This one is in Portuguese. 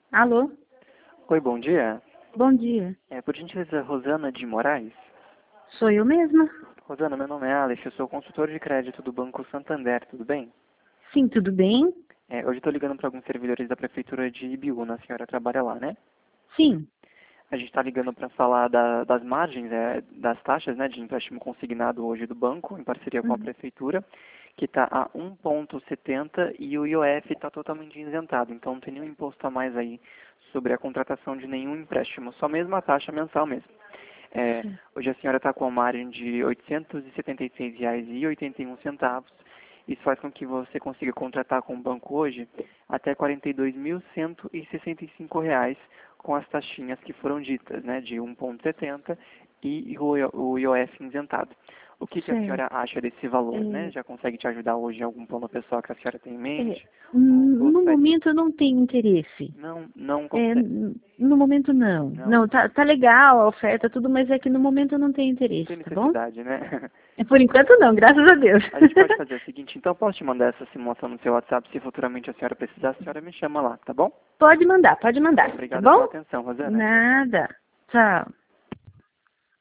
Alô? Oi, bom dia. Bom dia. Por gentileza, Rosana de Moraes? Sou eu mesma? Rosana, meu nome é Alex, eu sou consultor de crédito do Banco Santander, tudo bem? Sim, tudo bem? Hoje estou ligando para alguns servidores da Prefeitura de Ibiúna, a senhora trabalha lá, né? Sim. A gente está ligando para falar das margens, das taxas, né, de empréstimo consignado hoje do banco, em parceria com a Uhum. Prefeitura, que está a 1,70 e o IOF está totalmente isentado, então não tem nenhum imposto a mais aí sobre a contratação de nenhum empréstimo, só mesmo a taxa mensal mesmo. Sim. Hoje a senhora está com a margem de R$ 876,81. Isso faz com que você consiga contratar com o banco hoje até R$ 42.165 com as taxinhas que foram ditas, né, de 1,70 e o IOF isentado. O que a senhora Certo. acha desse valor, né? É, Já consegue te ajudar hoje em algum plano pessoal que a senhora tem em é, mente? Ou no gostaria? momento eu não tenho interesse. Não É, consegue? no momento não. Não, Não, tá legal a oferta, tudo, mas é que no momento eu não tenho não interesse, tem tá bom? necessidade, né? Por enquanto não, graças a Deus. A gente pode fazer o seguinte, então posso te mandar essa simulação no seu WhatsApp, se futuramente a senhora precisar, a senhora me chama lá, tá bom? Pode mandar, tá Obrigado pela bom? atenção, Rosana. Tchau, tchau. Nada. Tchau.